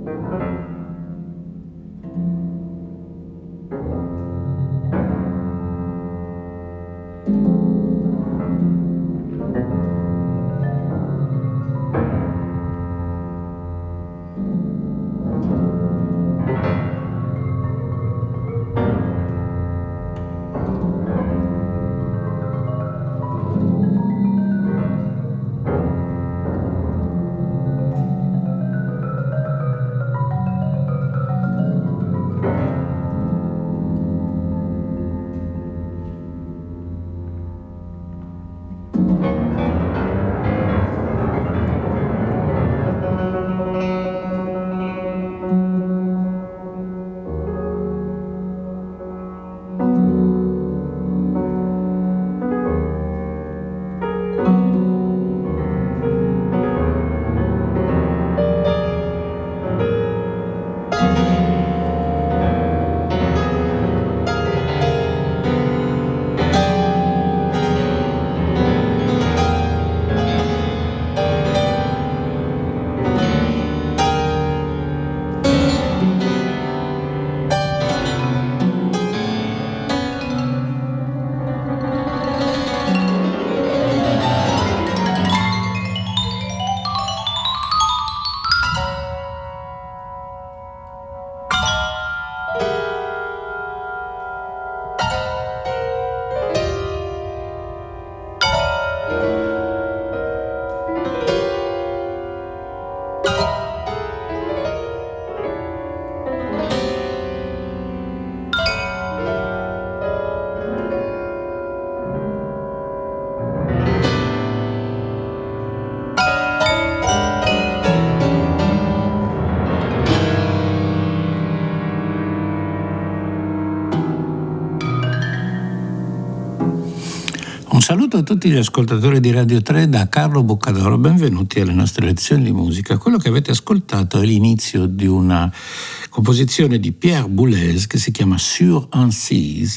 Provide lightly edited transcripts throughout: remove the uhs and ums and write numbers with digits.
Saluto a tutti gli ascoltatori di Radio 3 da Carlo Boccadoro, benvenuti alle nostre lezioni di musica. Quello che avete ascoltato è l'inizio di una composizione di Pierre Boulez che si chiama Sur un Cis,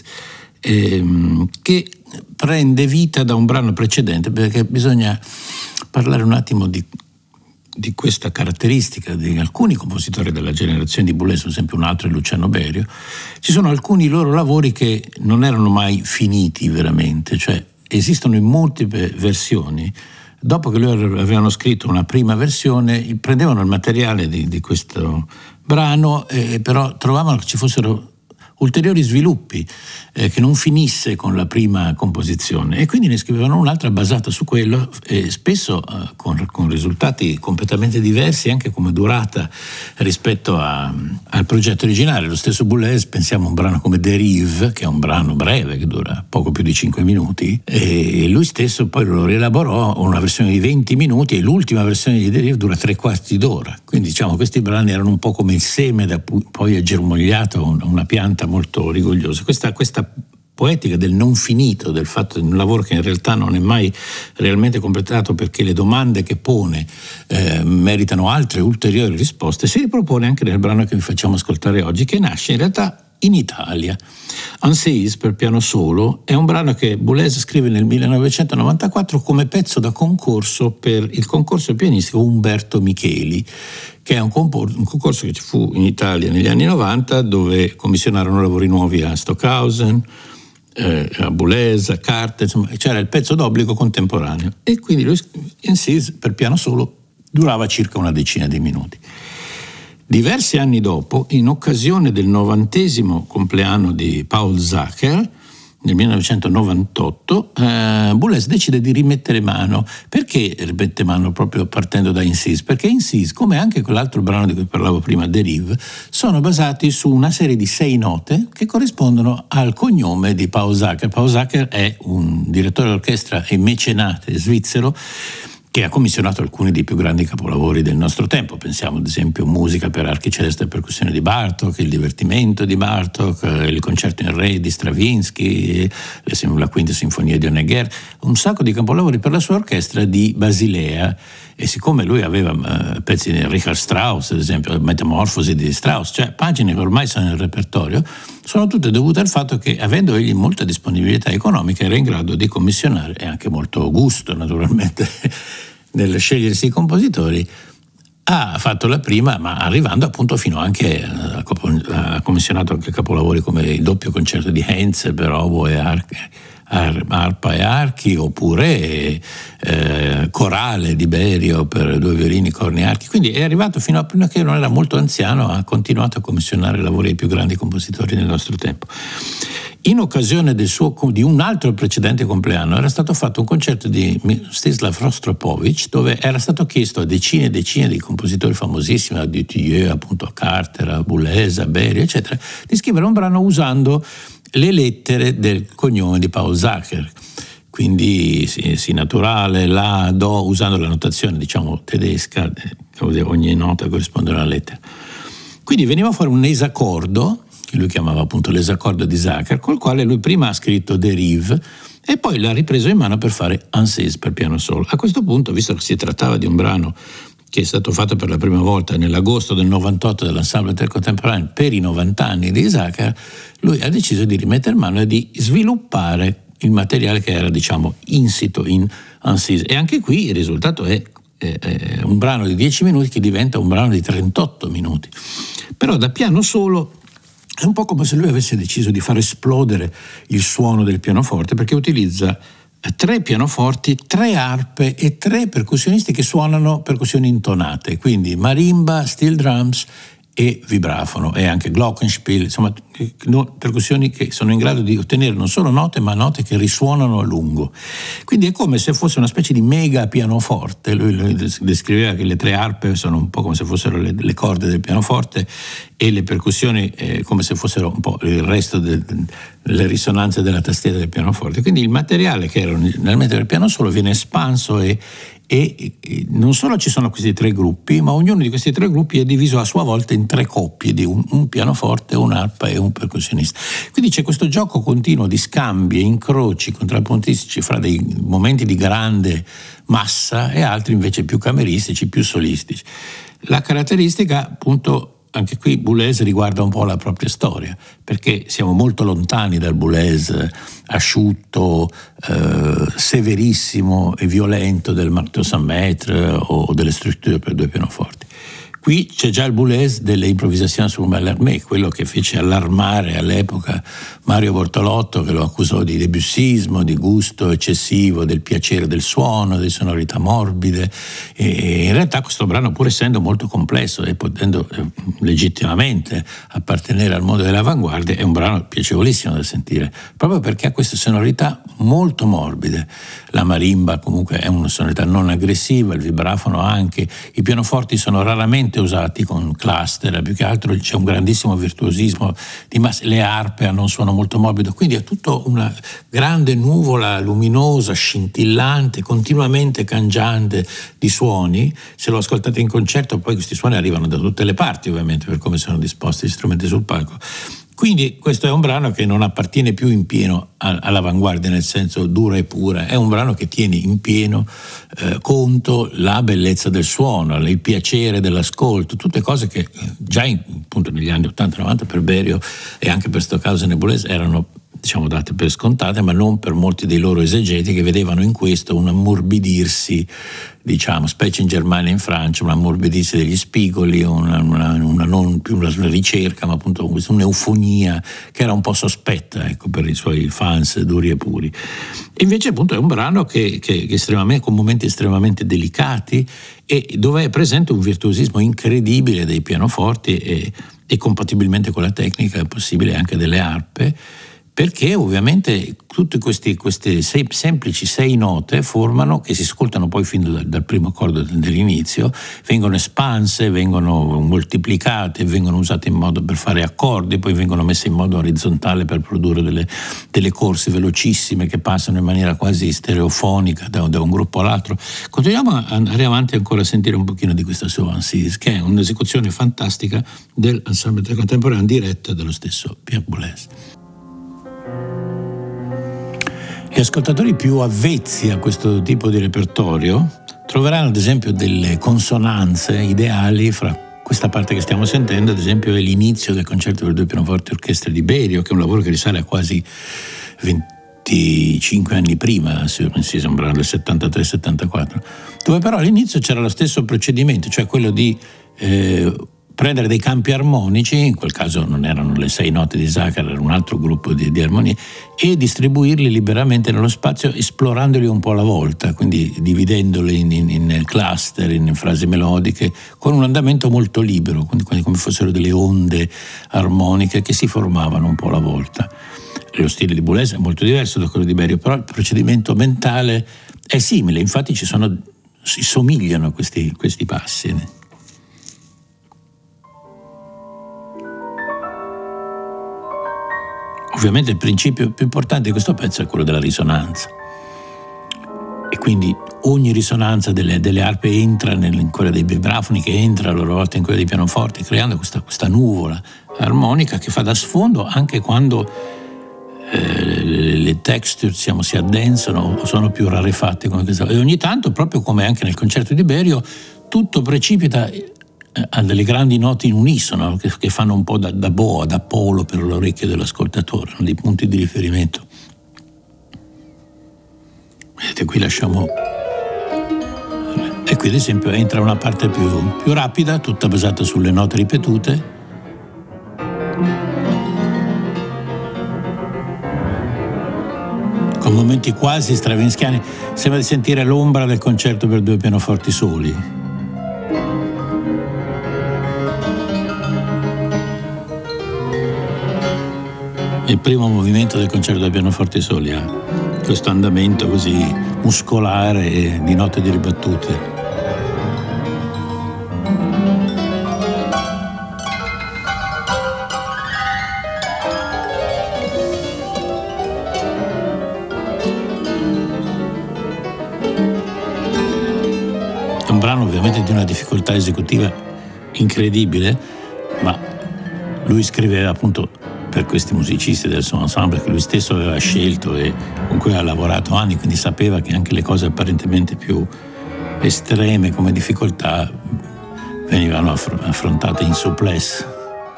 che prende vita da un brano precedente, perché bisogna parlare un attimo di questa caratteristica di alcuni compositori della generazione di Boulez, ad esempio un altro è Luciano Berio. Ci sono alcuni loro lavori che non erano mai finiti veramente, cioè esistono in multiple versioni. Dopo che loro avevano scritto una prima versione, prendevano il materiale di questo brano, però trovavano che ci fossero ulteriori sviluppi, che non finisse con la prima composizione, e quindi ne scrivevano un'altra basata su quello, e spesso con risultati completamente diversi anche come durata rispetto al progetto originale. Lo stesso Boulez, pensiamo a un brano come Dérive, che è un brano breve che dura poco più di 5 minuti, e lui stesso poi lo rielaborò una versione di 20 minuti, e l'ultima versione di Dérive dura 3/4 d'ora. Quindi diciamo questi brani erano un po' come il seme da cui poi è germogliato una pianta molto rigogliosa. Questa poetica del non finito, del fatto di un lavoro che in realtà non è mai realmente completato perché le domande che pone meritano altre ulteriori risposte, si ripropone anche nel brano che vi facciamo ascoltare oggi, che nasce in realtà in Italia. Un Cis per piano solo è un brano che Boulez scrive nel 1994 come pezzo da concorso per il concorso pianistico Umberto Micheli, che è un concorso che ci fu in Italia negli anni 90, dove commissionarono lavori nuovi a Stockhausen, a Boulez, a Carter, insomma, c'era il pezzo d'obbligo contemporaneo, e quindi Un Cis per piano solo durava circa una decina di minuti. Diversi anni dopo, in occasione del 90° compleanno di Paul Zacher, nel 1998, Boulez decide di rimettere mano. Perché rimette mano proprio partendo da In Cis? Perché In Cis, come anche quell'altro brano di cui parlavo prima, Dérive, sono basati su una serie di 6 note che corrispondono al cognome di Paul Zacher. Paul Zacher è un direttore d'orchestra e mecenate svizzero che ha commissionato alcuni dei più grandi capolavori del nostro tempo. Pensiamo ad esempio musica per archi celeste e percussione di Il divertimento di Bartók, il concerto in re di Stravinsky, la quinta sinfonia di Honegger, un sacco di capolavori per la sua orchestra di Basilea. E siccome lui aveva pezzi di Richard Strauss, ad esempio Metamorfosi di Strauss, cioè pagine che ormai sono nel repertorio, sono tutte dovute al fatto che, avendo egli molta disponibilità economica, era in grado di commissionare, e anche molto gusto naturalmente nel scegliersi i compositori, ha fatto la prima, ma arrivando appunto fino anche ha commissionato anche capolavori come il doppio concerto di Heinz per oboe e arpa e archi, oppure Corale di Berio per 2 violini, corni e archi. Quindi è arrivato fino a prima che non era molto anziano, ha continuato a commissionare lavori ai più grandi compositori del nostro tempo. In occasione di un altro precedente compleanno era stato fatto un concerto di Mstislav Rostropovich, dove era stato chiesto a decine e decine di compositori famosissimi, a Dutilleux, appunto a Carter, a Boulez, a Berio, eccetera, di scrivere un brano usando le lettere del cognome di Paul Zacher, quindi sì naturale, la, do, usando la notazione diciamo tedesca, ogni nota corrisponde a una lettera. Quindi veniva fuori un esaccordo, che lui chiamava appunto l'esaccordo di Zacher, col quale lui prima ha scritto Dérive e poi l'ha ripreso in mano per fare Ansise per piano solo. A questo punto, visto che si trattava di un brano che è stato fatto per la prima volta nell'agosto del 98 dall'Ensemble Intercontemporain per i 90 anni di Zacher, lui ha deciso di rimettere in mano e di sviluppare il materiale che era diciamo insito in Ansise. E anche qui il risultato è un brano di 10 minuti che diventa un brano di 38 minuti. Però da piano solo è un po' come se lui avesse deciso di far esplodere il suono del pianoforte, perché utilizza 3 pianoforti, 3 arpe e 3 percussionisti che suonano percussioni intonate, quindi marimba, steel drums e vibrafono, e anche glockenspiel, insomma percussioni che sono in grado di ottenere non solo note, ma note che risuonano a lungo. Quindi è come se fosse una specie di mega pianoforte. Lui descriveva che le 3 arpe sono un po' come se fossero le corde del pianoforte e le percussioni come se fossero un po' il resto delle risonanze della tastiera del pianoforte. Quindi il materiale che era originalmente del piano solo viene espanso e non solo ci sono questi 3 gruppi, ma ognuno di questi 3 gruppi è diviso a sua volta in 3 coppie di un pianoforte, un'arpa e un percussionista. Quindi c'è questo gioco continuo di scambi e incroci contrappuntistici fra dei momenti di grande massa e altri invece più cameristici, più solistici. La caratteristica, appunto, anche qui Boulez riguarda un po' la propria storia, perché siamo molto lontani dal Boulez asciutto, severissimo e violento del Marteau Saint Maître o delle strutture per 2 pianoforti. Qui c'è già il Boulez delle improvisazioni su Mallarmé, quello che fece allarmare all'epoca Mario Bortolotto, che lo accusò di debussismo, di gusto eccessivo, del piacere del suono, delle sonorità morbide. E in realtà questo brano, pur essendo molto complesso e potendo legittimamente appartenere al mondo dell'avanguardia, è un brano piacevolissimo da sentire, proprio perché ha queste sonorità molto morbide. La marimba comunque è una sonorità non aggressiva, il vibrafono anche, i pianoforti sono raramente usati con cluster, più che altro c'è un grandissimo virtuosismo di massa, le arpe hanno un suono molto morbido, quindi è tutto una grande nuvola luminosa, scintillante, continuamente cangiante di suoni. Se lo ascoltate in concerto poi questi suoni arrivano da tutte le parti, ovviamente, per come sono disposti gli strumenti sul palco. Quindi questo è un brano che non appartiene più in pieno all'avanguardia nel senso dura e pura, è un brano che tiene in pieno conto la bellezza del suono, il piacere dell'ascolto, tutte cose che già appunto negli anni 80-90 per Berio e anche per Stockhausen e Boulez erano diciamo date per scontate, ma non per molti dei loro esegeti, che vedevano in questo un ammorbidirsi, diciamo, specie in Germania e in Francia, un ammorbidirsi degli spigoli, una non più una ricerca, ma appunto un'eufonia che era un po' sospetta, ecco, per i suoi fans duri e puri. E invece appunto è un brano che estremamente, con momenti estremamente delicati e dove è presente un virtuosismo incredibile dei pianoforti e compatibilmente con la tecnica è possibile anche delle arpe, perché ovviamente tutte queste semplici 6 note formano, che si ascoltano poi fin dal primo accordo dell'inizio, vengono espanse, vengono moltiplicate, vengono usate in modo per fare accordi, poi vengono messe in modo orizzontale per produrre delle corse velocissime che passano in maniera quasi stereofonica da un gruppo all'altro. Continuiamo a andare avanti ancora a sentire un pochino di questa sua Ansise, che è un'esecuzione fantastica dell'Ensemble Intercontemporain diretta dallo stesso Pierre Boulez. Gli ascoltatori più avvezzi a questo tipo di repertorio troveranno ad esempio delle consonanze ideali fra questa parte che stiamo sentendo, ad esempio è l'inizio del concerto per 2 pianoforti e orchestra di Berio, che è un lavoro che risale a quasi 25 anni prima, si sembra del 73-74, dove però all'inizio c'era lo stesso procedimento, cioè quello di prendere dei campi armonici, in quel caso non erano le 6 note di Zaccaria, era un altro gruppo di armonie, e distribuirli liberamente nello spazio, esplorandoli un po' alla volta, quindi dividendoli in cluster, in frasi melodiche, con un andamento molto libero, quindi come fossero delle onde armoniche che si formavano un po' alla volta. Lo stile di Boulez è molto diverso da quello di Berio, però il procedimento mentale è simile, infatti si somigliano questi passi. Ovviamente il principio più importante di questo pezzo è quello della risonanza, e quindi ogni risonanza delle arpe entra in quella dei vibrafoni, che entra a loro volta in quella dei pianoforti, creando questa nuvola armonica che fa da sfondo anche quando le texture si addensano o sono più rarefatte, e ogni tanto, proprio come anche nel concerto di Berio, tutto precipita a delle grandi note in unisono che fanno un po' da boa, da polo per l'orecchio dell'ascoltatore, dei punti di riferimento. Vedete, qui lasciamo, e qui ad esempio entra una parte più rapida, tutta basata sulle note ripetute, con momenti quasi stravinskiani. Sembra di sentire l'ombra del concerto per 2 pianoforti soli. Il primo movimento del concerto da pianoforti soli ha questo andamento così muscolare di note di ribattute. È un brano ovviamente di una difficoltà esecutiva incredibile, ma lui scriveva appunto per questi musicisti del suo ensemble che lui stesso aveva scelto e con cui ha lavorato anni, quindi sapeva che anche le cose apparentemente più estreme come difficoltà venivano affrontate in souplesse.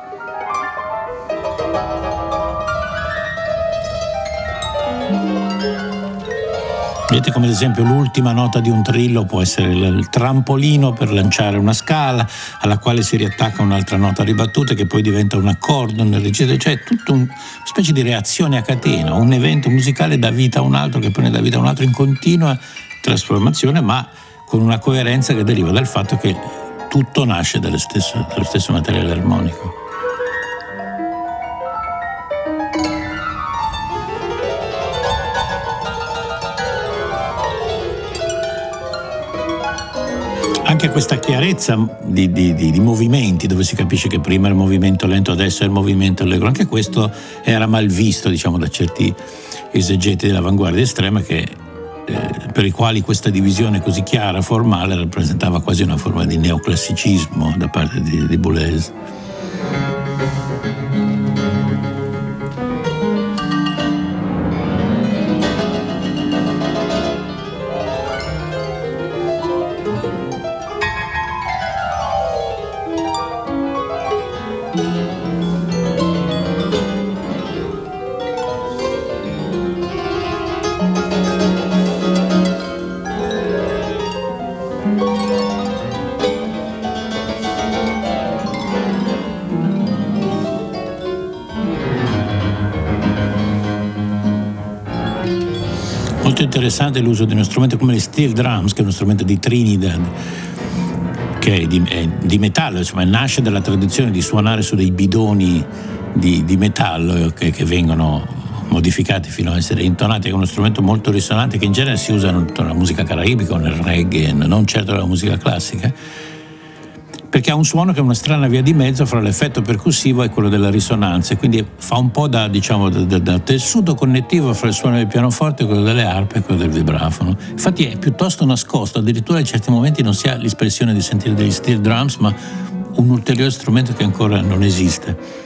Vedete come ad esempio l'ultima nota di un trillo può essere il trampolino per lanciare una scala alla quale si riattacca un'altra nota ribattuta che poi diventa un accordo, cioè tutta una specie di reazione a catena, un evento musicale dà vita a un altro che poi ne dà vita a un altro in continua trasformazione, ma con una coerenza che deriva dal fatto che tutto nasce dallo stesso materiale armonico. Anche questa chiarezza di movimenti, dove si capisce che prima è il movimento lento, adesso è il movimento allegro, anche questo era mal visto, da certi esegeti dell'avanguardia estrema, per i quali questa divisione così chiara, formale, rappresentava quasi una forma di neoclassicismo da parte di Boulez. Molto interessante l'uso di uno strumento come le steel drums, che è uno strumento di Trinidad, che è di metallo, insomma, nasce dalla tradizione di suonare su dei bidoni di metallo che vengono modificati fino a essere intonati. È uno strumento molto risonante che in genere si usa nella musica caraibica o nel reggae, non certo nella musica classica, perché ha un suono che è una strana via di mezzo fra l'effetto percussivo e quello della risonanza, e quindi fa un po' da tessuto connettivo fra il suono del pianoforte, quello delle arpe e quello del vibrafono. Infatti è piuttosto nascosto, addirittura in certi momenti non si ha l'espressione di sentire degli steel drums, ma un ulteriore strumento che ancora non esiste.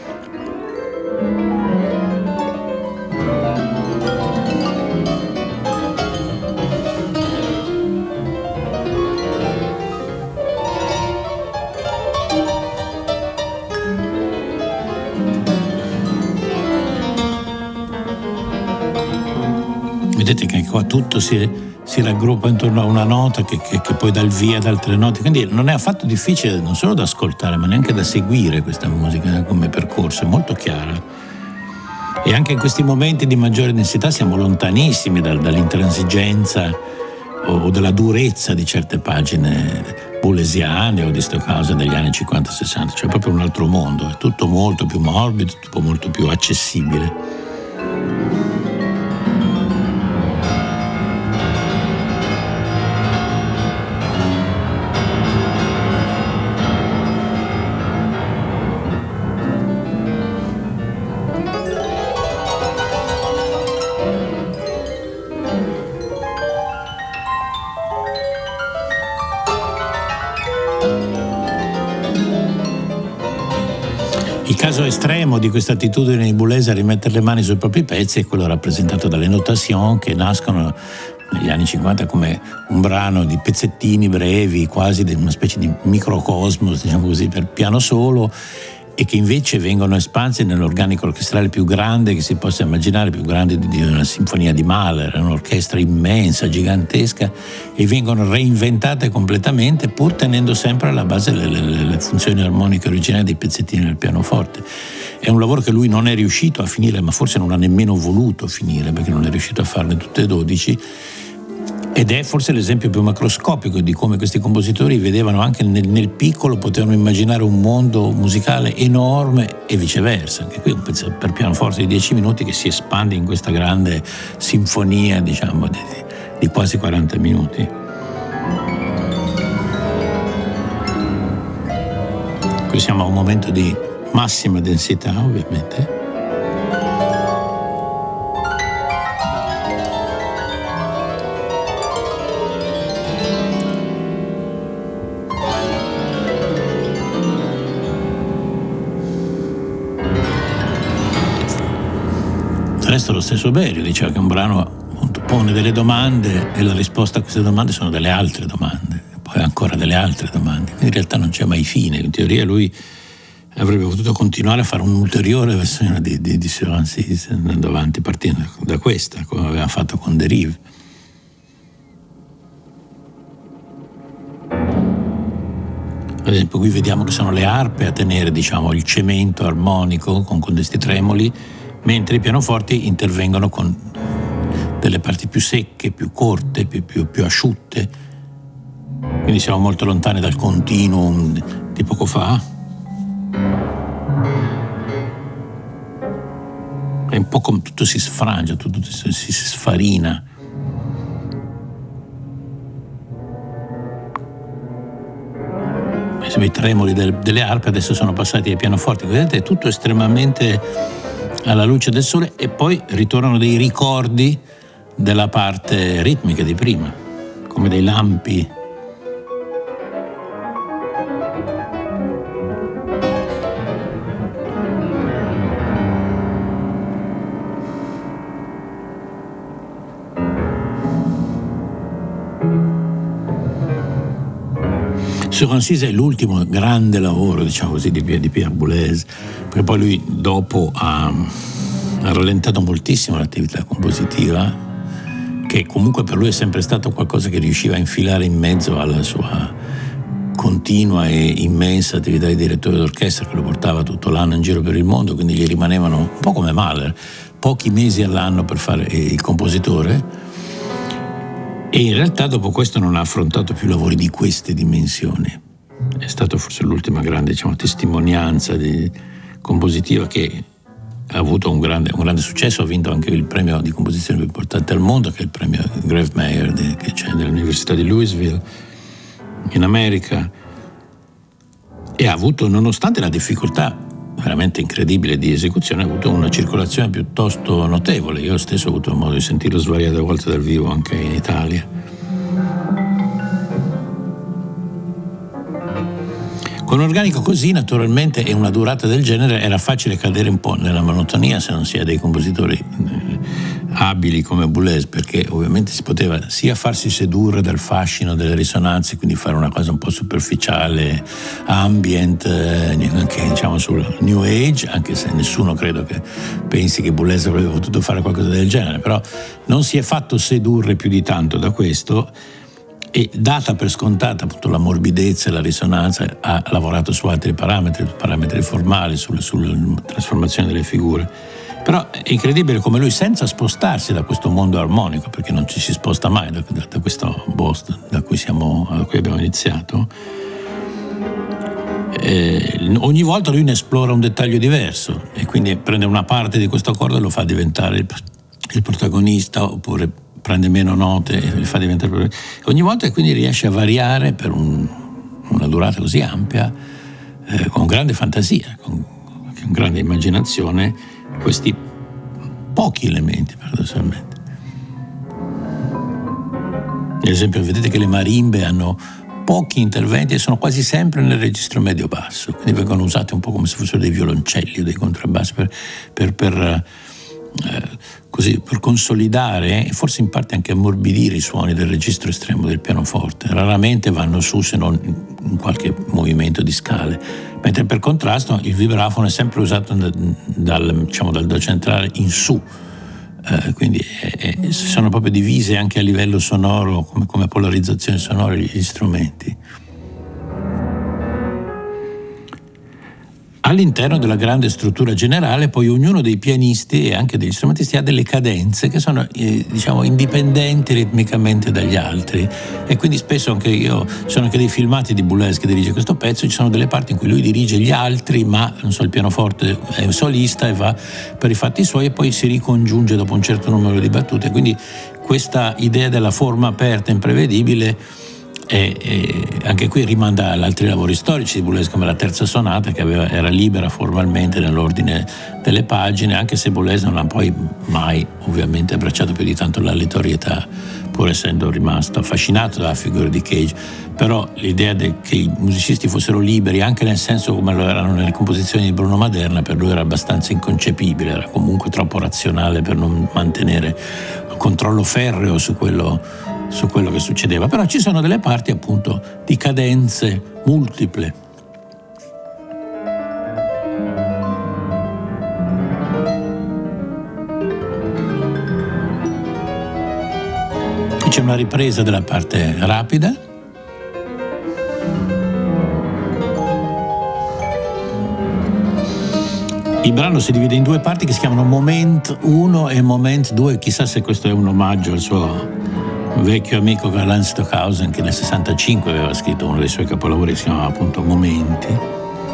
vedete che qua tutto si raggruppa intorno a una nota che poi dà il via ad altre note, quindi non è affatto difficile non solo da ascoltare ma neanche da seguire questa musica come percorso, è molto chiara. E anche in questi momenti di maggiore densità siamo lontanissimi dall'intransigenza o dalla durezza di certe pagine boulesiane o di Stockhausen degli anni 50-60, cioè proprio un altro mondo, è tutto molto più morbido, tutto molto più accessibile. Il caso estremo di questa attitudine di Boulez a rimettere le mani sui propri pezzi è quello rappresentato dalle notation, che nascono negli anni 50 come un brano di pezzettini brevi, quasi di una specie di microcosmos, diciamo così, per piano solo, e che invece vengono espansi nell'organico orchestrale più grande che si possa immaginare, più grande di una sinfonia di Mahler, un'orchestra immensa, gigantesca, e vengono reinventate completamente pur tenendo sempre alla base le funzioni armoniche originali dei pezzettini del pianoforte. È un lavoro che lui non è riuscito a finire, ma forse non ha nemmeno voluto finire, perché non è riuscito a farne tutte e 12, ed è forse l'esempio più macroscopico di come questi compositori vedevano anche nel piccolo, potevano immaginare un mondo musicale enorme e viceversa. Anche qui un pezzo per pianoforte di 10 minuti che si espande in questa grande sinfonia, diciamo, di quasi 40 minuti. Qui siamo a un momento di massima densità, ovviamente. Del resto lo stesso Berio diceva che un brano appunto pone delle domande e la risposta a queste domande sono delle altre domande, e poi ancora delle altre domande, quindi in realtà non c'è mai fine. In teoria lui avrebbe potuto continuare a fare un'ulteriore versione di Sur Ancise andando avanti, partendo da questa, come aveva fatto con Derive. Ad esempio qui vediamo che sono le arpe a tenere, diciamo, il cemento armonico con questi tremoli, mentre i pianoforti intervengono con delle parti più secche, più corte, più asciutte. Quindi siamo molto lontani dal continuum di poco fa. È un po' come tutto si sfrangia, tutto si sfarina. I tremoli delle arpe adesso sono passati ai pianoforti. Vedete, è tutto estremamente alla luce del sole, e poi ritornano dei ricordi della parte ritmica di prima, come dei lampi. Sur Ancise è l'ultimo grande lavoro, diciamo così, di Pierre Boulez, perché poi lui dopo ha rallentato moltissimo l'attività compositiva, che comunque per lui è sempre stato qualcosa che riusciva a infilare in mezzo alla sua continua e immensa attività di direttore d'orchestra, che lo portava tutto l'anno in giro per il mondo, quindi gli rimanevano, un po' come Mahler, pochi mesi all'anno per fare il compositore. E in realtà dopo questo non ha affrontato più lavori di queste dimensioni. È stato forse l'ultima grande, diciamo, testimonianza compositiva, che ha avuto un grande successo. Ha vinto anche il premio di composizione più importante al mondo, che è il premio Grawemeyer che c'è nell'Università di Louisville in America, e ha avuto, nonostante la difficoltà veramente incredibile di esecuzione, ha avuto una circolazione piuttosto notevole. Io stesso ho avuto modo di sentirlo svariate volte dal vivo anche in Italia. Con un organico così, naturalmente, e una durata del genere, era facile cadere un po' nella monotonia se non si è dei compositori abili come Boulez, perché ovviamente si poteva sia farsi sedurre dal fascino delle risonanze, quindi fare una cosa un po' superficiale, ambient, anche diciamo sul New Age, anche se nessuno credo che pensi che Boulez avrebbe potuto fare qualcosa del genere, però non si è fatto sedurre più di tanto da questo, e data per scontata appunto la morbidezza e la risonanza ha lavorato su altri parametri formali, sulla trasformazione delle figure. Però è incredibile come lui, senza spostarsi da questo mondo armonico, perché non ci si sposta mai da questo Boston da cui abbiamo iniziato, ogni volta lui ne esplora un dettaglio diverso e quindi prende una parte di questo accordo e lo fa diventare il protagonista, oppure prende meno note e li fa diventare ogni volta, e quindi riesce a variare per una durata così ampia, con grande fantasia, con grande immaginazione, questi pochi elementi, paradossalmente. Ad esempio, vedete che le marimbe hanno pochi interventi e sono quasi sempre nel registro medio-basso, quindi vengono usate un po' come se fossero dei violoncelli o dei contrabbassi per consolidare e forse in parte anche ammorbidire i suoni del registro estremo del pianoforte. Raramente vanno su, se non in qualche movimento di scale, mentre per contrasto il vibrafono è sempre usato dal do centrale in su, quindi sono proprio divise anche a livello sonoro, come polarizzazione sonora, gli strumenti. All'interno della grande struttura generale, poi ognuno dei pianisti e anche degli strumentisti ha delle cadenze che sono indipendenti ritmicamente dagli altri, e quindi spesso ci sono anche dei filmati di Boulez che dirige questo pezzo, ci sono delle parti in cui lui dirige gli altri, ma non so, il pianoforte è un solista e va per i fatti suoi, e poi si ricongiunge dopo un certo numero di battute. Quindi questa idea della forma aperta e imprevedibile anche qui rimanda ad altri lavori storici di Boulez, come la terza sonata, che era libera formalmente nell'ordine delle pagine, anche se Boulez non ha poi mai ovviamente abbracciato più di tanto l'aleatorietà, pur essendo rimasto affascinato dalla figura di Cage. Però l'idea che i musicisti fossero liberi, anche nel senso come lo erano nelle composizioni di Bruno Maderna, per lui era abbastanza inconcepibile, era comunque troppo razionale per non mantenere un controllo ferreo su quello che succedeva. Però ci sono delle parti appunto di cadenze multiple. Qui c'è una ripresa della parte rapida. Il brano si divide in due parti che si chiamano Moment 1 e Moment 2, chissà se questo è un omaggio al suo vecchio amico Karl-Heinz Stockhausen, che nel 65 aveva scritto uno dei suoi capolavori che si chiamava appunto Momenti.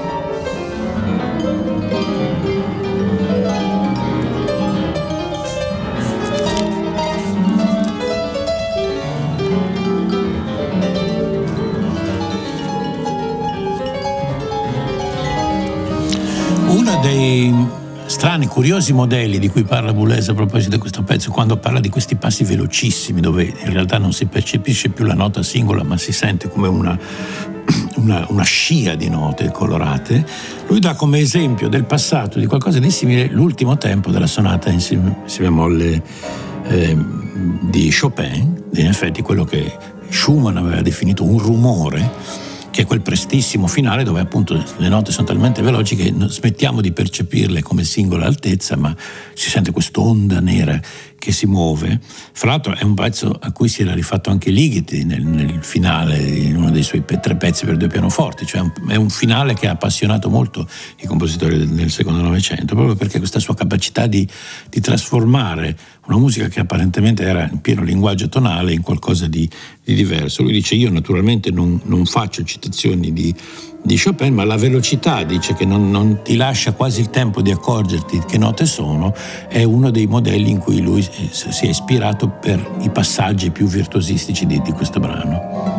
Uno dei strani, curiosi modelli di cui parla Boulez a proposito di questo pezzo, quando parla di questi passi velocissimi, dove in realtà non si percepisce più la nota singola, ma si sente come una scia di note colorate, lui dà come esempio del passato di qualcosa di simile l'ultimo tempo della sonata in si bemolle di Chopin, in effetti quello che Schumann aveva definito un rumore, che è quel prestissimo finale dove appunto le note sono talmente veloci che smettiamo di percepirle come singola altezza, ma si sente quest'onda nera che si muove. Fra l'altro è un pezzo a cui si era rifatto anche Ligeti nel finale, in uno dei suoi 3 pezzi per 2 pianoforti, cioè è un finale che ha appassionato molto i compositori del secondo Novecento, proprio perché questa sua capacità di trasformare una musica che apparentemente era in pieno linguaggio tonale in qualcosa di diverso. Lui dice: io naturalmente non faccio citazioni di Chopin, ma la velocità, dice, che non ti lascia quasi il tempo di accorgerti che note sono, è uno dei modelli in cui lui si è ispirato per i passaggi più virtuosistici di questo brano.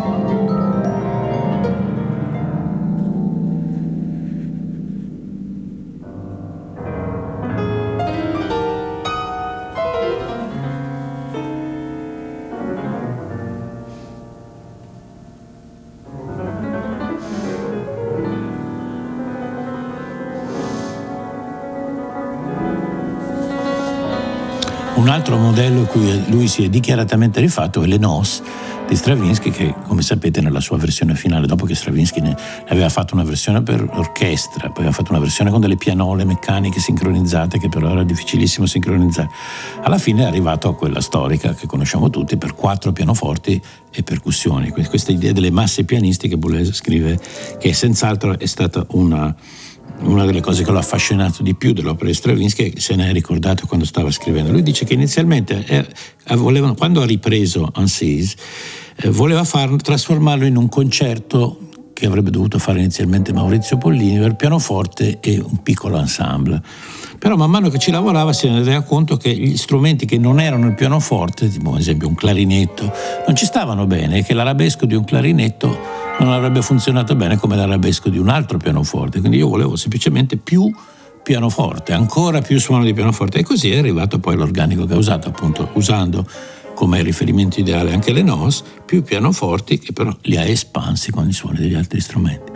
Un altro modello a cui lui si è dichiaratamente rifatto è le Nos di Stravinsky, che come sapete nella sua versione finale, dopo che Stravinsky ne aveva fatto una versione per orchestra, poi aveva fatto una versione con delle pianole meccaniche sincronizzate che però era difficilissimo sincronizzare, alla fine è arrivato a quella storica che conosciamo tutti per 4 pianoforti e percussioni. Questa idea delle masse pianistiche Boulez scrive che senz'altro è stata una delle cose che l'ha affascinato di più dell'opera di Stravinsky, se ne è ricordato quando stava scrivendo. Lui dice che inizialmente quando ha ripreso Ansis voleva trasformarlo in un concerto che avrebbe dovuto fare inizialmente Maurizio Pollini per pianoforte e un piccolo ensemble. Però man mano che ci lavorava si rendeva conto che gli strumenti che non erano il pianoforte, tipo ad esempio un clarinetto, non ci stavano bene, e che l'arabesco di un clarinetto non avrebbe funzionato bene come l'arabesco di un altro pianoforte. Quindi io volevo semplicemente più pianoforte, ancora più suono di pianoforte, e così è arrivato poi l'organico che ha usato, appunto usando come riferimento ideale anche le Nos, più pianoforti, che però li ha espansi con i suoni degli altri strumenti.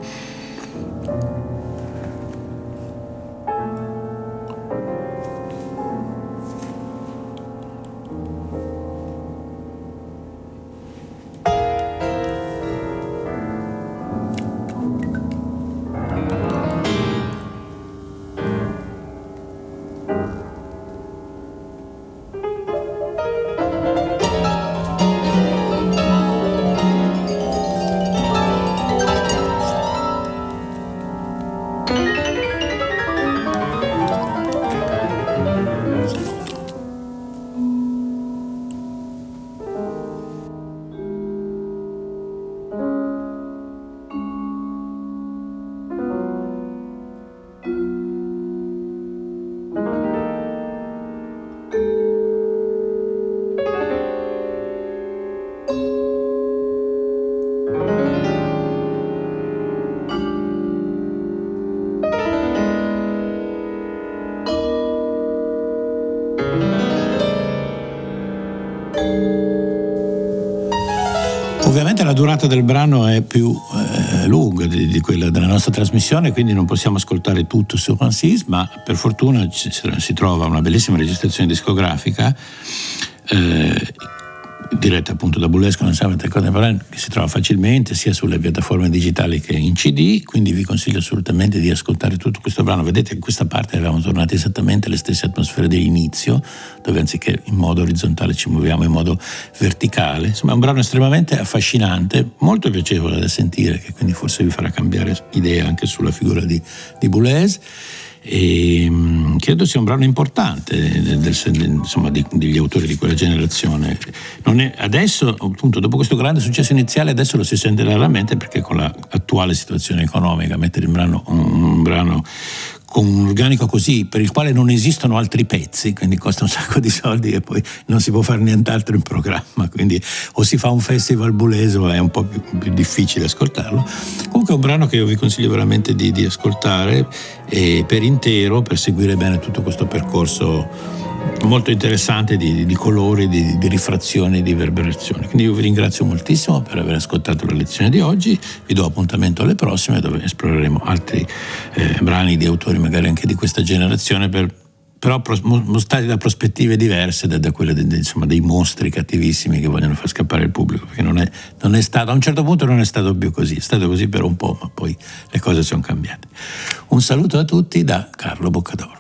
Ovviamente la durata del brano è più lunga di quella della nostra trasmissione, quindi non possiamo ascoltare tutto su Ansis, ma per fortuna si trova una bellissima registrazione discografica diretta appunto da Boulez con l'ensemble contemporaneo, che si trova facilmente sia sulle piattaforme digitali che in CD, quindi vi consiglio assolutamente di ascoltare tutto questo brano. Vedete che in questa parte eravamo tornati esattamente alle stesse atmosfere dell'inizio, dove anziché in modo orizzontale ci muoviamo in modo verticale. Insomma è un brano estremamente affascinante, molto piacevole da sentire, che quindi forse vi farà cambiare idea anche sulla figura di Boulez. E credo sia un brano importante insomma degli autori di quella generazione. Non è, adesso appunto dopo questo grande successo iniziale adesso lo si sente raramente, perché con l'attuale situazione economica mettere in brano un brano con un organico così, per il quale non esistono altri pezzi, quindi costa un sacco di soldi e poi non si può fare nient'altro in programma, quindi o si fa un festival Boulez o è un po' più difficile ascoltarlo. Comunque è un brano che io vi consiglio veramente di ascoltare per intero, per seguire bene tutto questo percorso molto interessante di colori, di rifrazioni, di riverberazioni. Quindi io vi ringrazio moltissimo per aver ascoltato la lezione di oggi, vi do appuntamento alle prossime dove esploreremo altri brani di autori magari anche di questa generazione, però mostrati da prospettive diverse da quelle insomma, dei mostri cattivissimi che vogliono far scappare il pubblico, perché non è stato, a un certo punto non è stato più così, è stato così per un po', ma poi le cose sono cambiate. Un saluto a tutti da Carlo Boccadoro.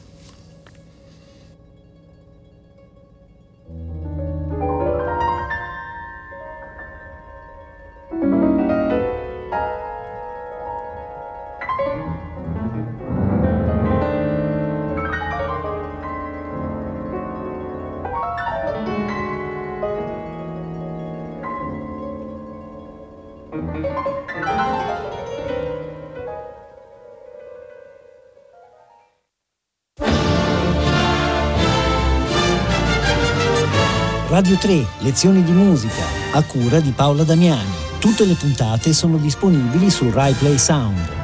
Radio 3, lezioni di musica, a cura di Paola Damiani. Tutte le puntate sono disponibili su Rai Play Sound.